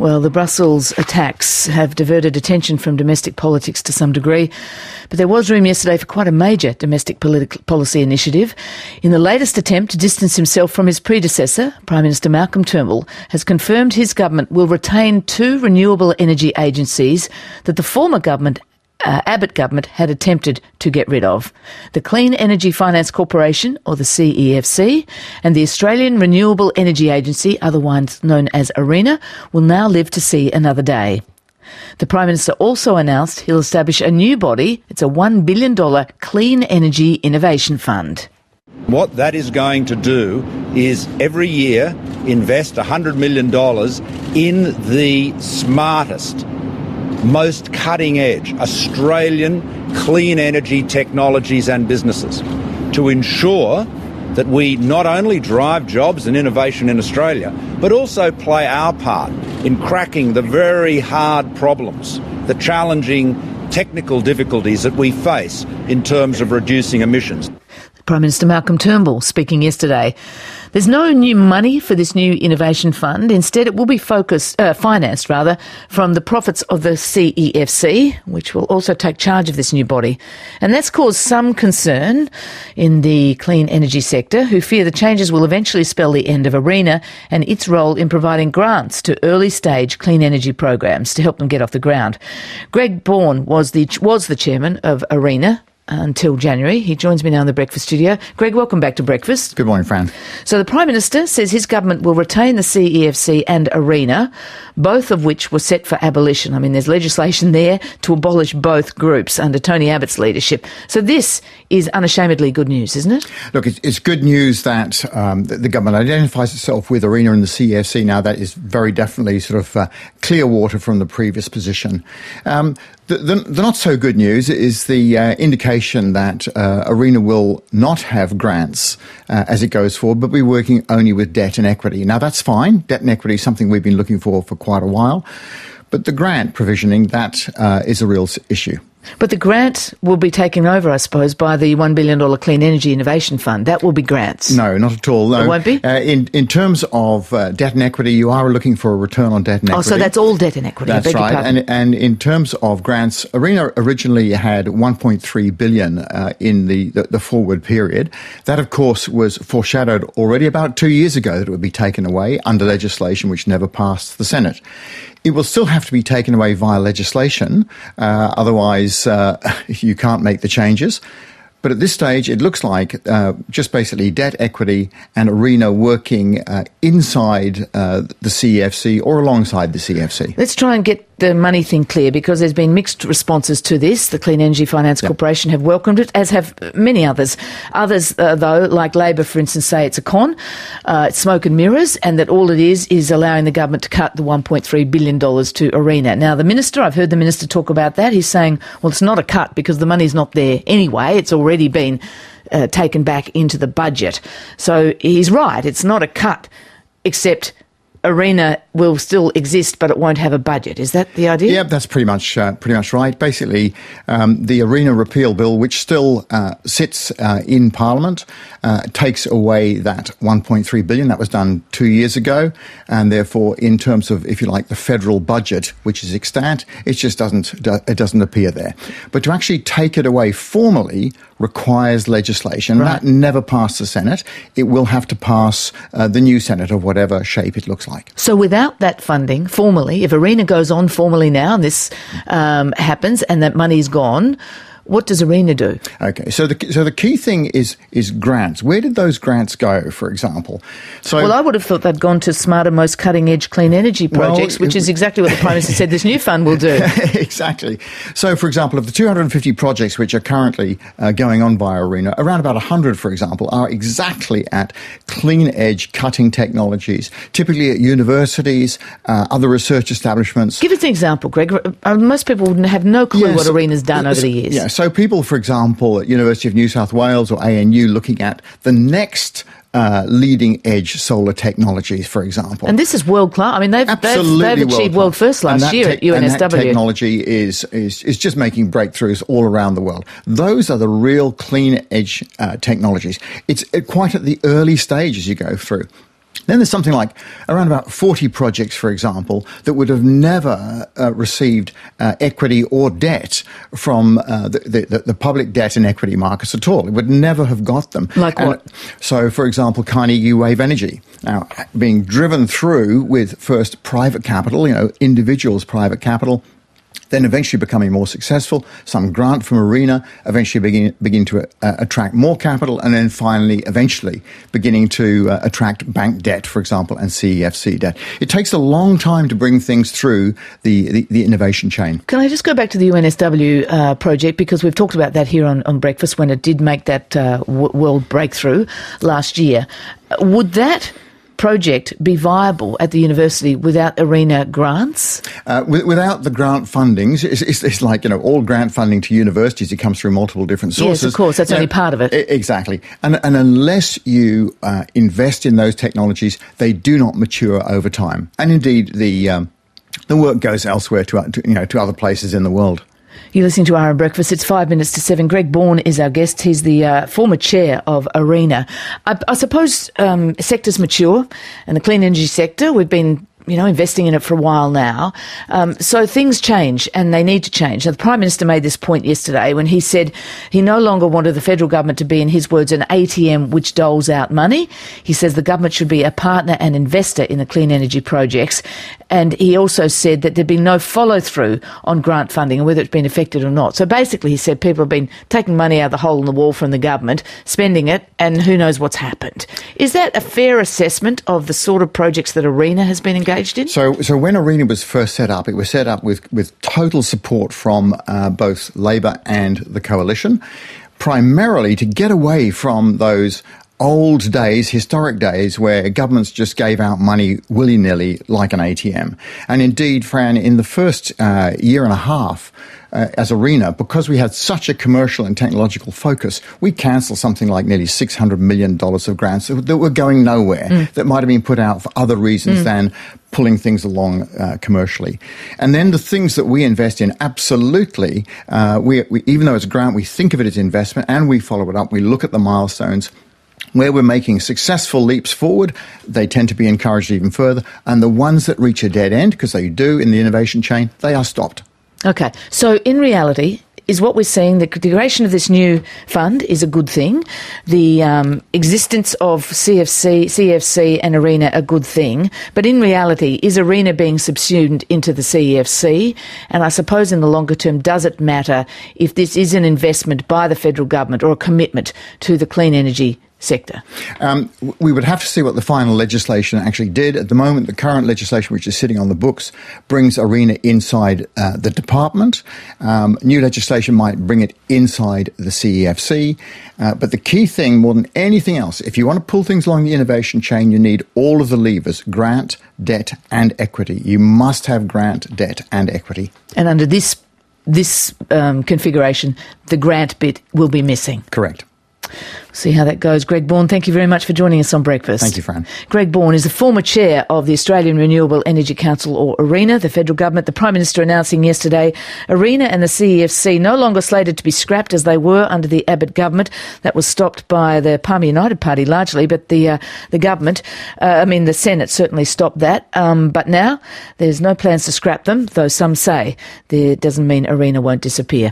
Well, the Brussels attacks have diverted attention from domestic politics to some degree, but there was room yesterday for quite a major domestic policy initiative. In the latest attempt to distance himself from his predecessor, Prime Minister Malcolm Turnbull has confirmed his government will retain two renewable energy agencies that the former government Abbott government had attempted to get rid of. The Clean Energy Finance Corporation, or the CEFC, and the Australian Renewable Energy Agency, otherwise known as ARENA, will now live to see another day. The Prime Minister also announced he'll establish a new body. It's a $1 billion Clean Energy Innovation Fund. What that is going to do is every year invest $100 million in the smartest, most cutting-edge Australian clean energy technologies and businesses to ensure that we not only drive jobs and innovation in Australia, but also play our part in cracking the very hard problems, the challenging technical difficulties that we face in terms of reducing emissions. Prime Minister Malcolm Turnbull speaking yesterday. There's no new money for this new innovation fund. Instead, it will be financed from the profits of the CEFC, which will also take charge of this new body. And that's caused some concern in the clean energy sector, who fear the changes will eventually spell the end of ARENA and its role in providing grants to early-stage clean energy programs to help them get off the ground. Greg Bourne was the chairman of ARENA until January. He joins me now in the Breakfast studio. Greg, welcome back to Breakfast. Good morning, Fran. So the Prime Minister says his government will retain the CEFC and ARENA, both of which were set for abolition. I mean, there's legislation there to abolish both groups under Tony Abbott's leadership. So this is unashamedly good news, isn't it? Look, it's good news that the government identifies itself with ARENA and the CEFC now. That is very definitely sort of clear water from the previous position. The not so good news is the indication that ARENA will not have grants as it goes forward, but be working only with debt and equity. Now, that's fine. Debt and equity is something we've been looking for quite a while. But the grant provisioning, that is a real issue. But the grant will be taken over, I suppose, by the $1 billion Clean Energy Innovation Fund. That will be grants. No, not at all. No. It won't be? In terms of debt and equity, you are looking for a return on debt and equity. Oh, so that's all debt and equity. That's right. And in terms of grants, ARENA originally had $1.3 billion in the forward period. That, of course, was foreshadowed already about 2 years ago that it would be taken away under legislation which never passed the Senate. It will still have to be taken away via legislation, otherwise you can't make the changes. But at this stage, it looks like just basically debt, equity and ARENA working inside the CEFC or alongside the CEFC. Let's try and get the money thing clear, because there's been mixed responses to this. The Clean Energy Finance Corporation have welcomed it, as have many others. Others, though, like Labor, for instance, say it's a con, it's smoke and mirrors, and that all it is allowing the government to cut the $1.3 billion to ARENA. Now, the Minister, I've heard the Minister talk about that. He's saying, well, it's not a cut because the money's not there anyway. It's already been taken back into the budget. So he's right. It's not a cut, except ARENA will still exist, but it won't have a budget. Is that the idea? Yeah, that's pretty much right. Basically, the ARENA repeal bill, which still sits in Parliament, takes away that $1.3 billion. That was done 2 years ago, and therefore, in terms of, if you like, the federal budget, which is extant, it just doesn't appear there. But to actually take it away formally requires legislation. Right. That never passed the Senate. It will have to pass the new Senate of whatever shape it looks like. So without that funding, formally, if ARENA goes on formally now and this happens and that money's gone, what does ARENA do? Okay, so the key thing is grants. Where did those grants go, for example? Well, I would have thought they'd gone to smarter, most cutting-edge clean energy projects, which is exactly what the Prime Minister said this new fund will do. Exactly. So, for example, of the 250 projects which are currently going on via ARENA, around about 100, for example, are exactly at clean-edge cutting technologies, typically at universities, other research establishments. Give us an example, Greg. Most people wouldn't have no clue what ARENA's done over the years. Yes. So people, for example, at University of New South Wales or ANU looking at the next leading-edge solar technologies, for example. And this is world-class. I mean, they've achieved world first last year at UNSW. And that technology is just making breakthroughs all around the world. Those are the real clean-edge technologies. It's quite at the early stage as you go through. Then there's something like around about 40 projects, for example, that would have never received equity or debt from the public debt and equity markets at all. It would never have got them. Like what? So, for example, Carnegie Wave Energy, now being driven through with first private capital, individuals' private capital, then eventually becoming more successful, some grant from ARENA, eventually begin to attract more capital, and then finally, eventually, beginning to attract bank debt, for example, and CEFC debt. It takes a long time to bring things through the innovation chain. Can I just go back to the UNSW project, because we've talked about that here on Breakfast when it did make that world breakthrough last year. Would that project be viable at the university without ARENA grants? Without the grant fundings, it's like, all grant funding to universities, it comes through multiple different sources. Yes, of course, that's only part of it. Exactly. And unless you invest in those technologies, they do not mature over time. And indeed, the work goes elsewhere to other places in the world. You're listening to RM Breakfast. It's 5 minutes to 7. Greg Bourne is our guest. He's the former chair of ARENA. I suppose sectors mature, and the clean energy sector, we've been investing in it for a while now. So things change, and they need to change. Now, the Prime Minister made this point yesterday when he said he no longer wanted the federal government to be, in his words, an ATM which doles out money. He says the government should be a partner and investor in the clean energy projects. And he also said that there'd been no follow-through on grant funding and whether it's been affected or not. So basically, he said people have been taking money out of the hole in the wall from the government, spending it, and who knows what's happened. Is that a fair assessment of the sort of projects that ARENA has been engaged in? So when ARENA was first set up, it was set up with total support from both Labor and the Coalition, primarily to get away from those old days, historic days, where governments just gave out money willy-nilly like an ATM. And indeed, Fran, in the first year and a half, as ARENA, because we had such a commercial and technological focus, we cancelled something like nearly $600 million of grants that were going nowhere, that might have been put out for other reasons than pulling things along commercially. And then the things that we invest in, absolutely, we even though it's a grant, we think of it as investment and we follow it up. We look at the milestones. Where we're making successful leaps forward, they tend to be encouraged even further. And the ones that reach a dead end, because they do in the innovation chain, they are stopped. Okay. So in reality, is what we're seeing, the creation of this new fund is a good thing. The existence of CEFC and ARENA a good thing. But in reality, is ARENA being subsumed into the CEFC? And I suppose in the longer term, does it matter if this is an investment by the federal government or a commitment to the clean energy sector? We would have to see what the final legislation actually did. At the moment, the current legislation, which is sitting on the books, brings ARENA inside the department. New legislation might bring it inside the CEFC. But the key thing, more than anything else, if you want to pull things along the innovation chain, you need all of the levers: grant, debt, and equity. You must have grant, debt, and equity. And under this configuration, the grant bit will be missing. Correct. See how that goes. Greg Bourne, thank you very much for joining us on Breakfast. Thank you, Fran. Greg Bourne is the former chair of the Australian Renewable Energy Council, or ARENA, the federal government. The Prime Minister announcing yesterday ARENA and the CEFC no longer slated to be scrapped as they were under the Abbott government. That was stopped by the Palmer United Party largely, but the government, the Senate certainly stopped that. But now there's no plans to scrap them, though some say that doesn't mean ARENA won't disappear.